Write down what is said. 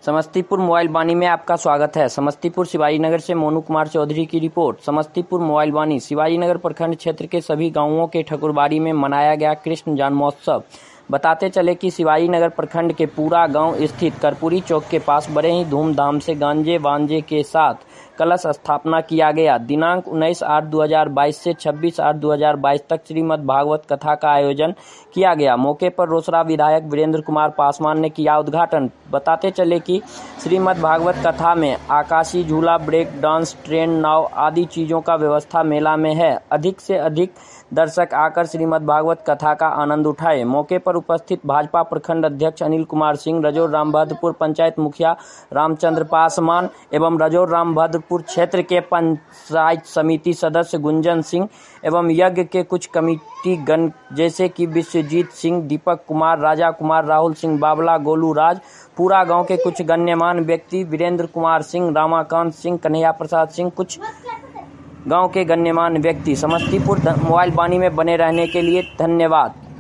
Samastipur mobile वाणी में आपका स्वागत है। समस्तीपुर शिवाजीनगर से मोनू कुमार चौधरी की रिपोर्ट। समस्तीपुर मोबाइल वाणी शिवाजीनगर प्रखंड क्षेत्र के सभी गांवों के ठकुरबाड़ी में मनाया गया कृष्ण जन्मोत्सव। बताते चले कि शिवाजीनगर प्रखंड के पूरा गांव स्थित कर्पूरी चौक के पास बड़े ही धूमधाम से गांजे वांजे के साथ कलश स्थापना किया गया। दिनांक 19/8/2022 से 26/8/2022 तक श्रीमद् भागवत कथा का आयोजन किया गया। मौके पर रोसड़ा विधायक वीरेंद्र कुमार पासवान ने किया उद्घाटन। बताते चले कि श्रीमद् भागवत कथा में आकाशीय झूला, ब्रेक डांस, ट्रेन, नाव आदि चीजों का व्यवस्था मेला में है। अधिक से अधिक दर्शक आकर श्रीमद् भागवत कथा का आनंद उठाए। मौके पर उपस्थित भाजपा प्रखंड अध्यक्ष अनिल कुमार सिंह, रजौर रामभद्रपुर पंचायत मुखिया रामचंद्र पासवान एवं रजौर रामभद्रपुर क्षेत्र के पंचायत समिति सदस्य गुंजन सिंह एवं यज्ञ के कुछ कमेटी गण जैसे कि विश्वजीत सिंह, दीपक कुमार, राजा कुमार, राहुल सिंह बाबला, गोलू राज, पूरा गांव के कुछ गण्यमान्य व्यक्ति, वीरेंद्र कुमार सिंह, रामाकांत सिंह, कन्हैया प्रसाद सिंह, कुछ गांव के गण्यमान्य व्यक्ति। समस्तीपुर मोबाइल वाणी में बने रहने के लिए धन्यवाद।